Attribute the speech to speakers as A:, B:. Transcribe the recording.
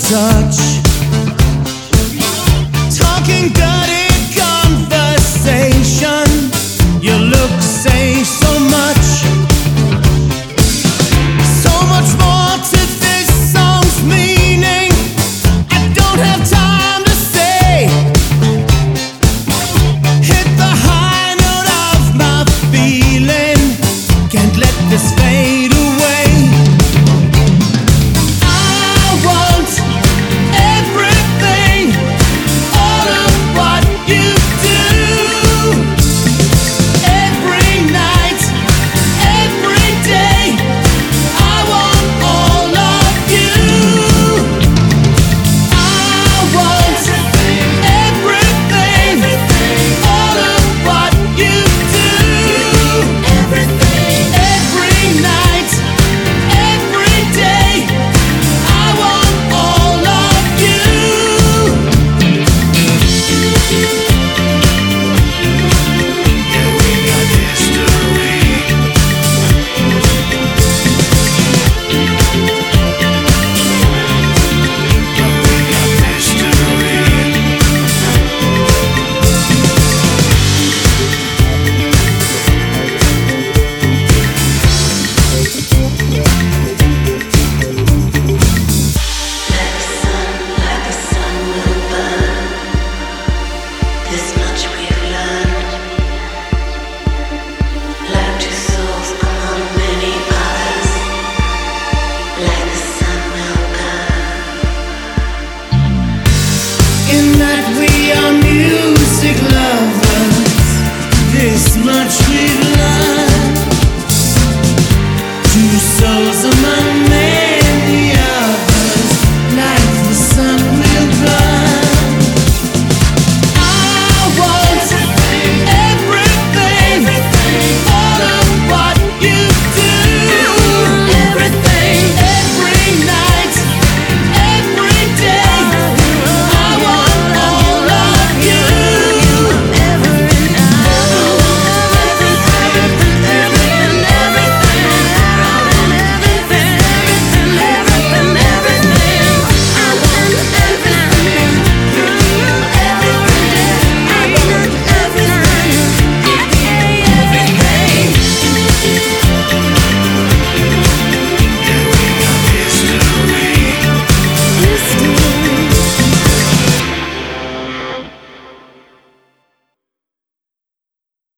A: touch. Talking dirty conversation. Your looks say so much. So much more to this song's meaning. I don't have time to say. Hit the high note of my feeling. Can't let this fade away. I want everything, all of what you do. Every night, every day, I want all of you. I want everything, all of what you do. Every night, every day, I want all of you. Yeah, we got history.
B: Like the sun will burn. This much we've learned. Like two souls among many others. Like the sun will burn.
A: In that we are music lovers. This much we've learned.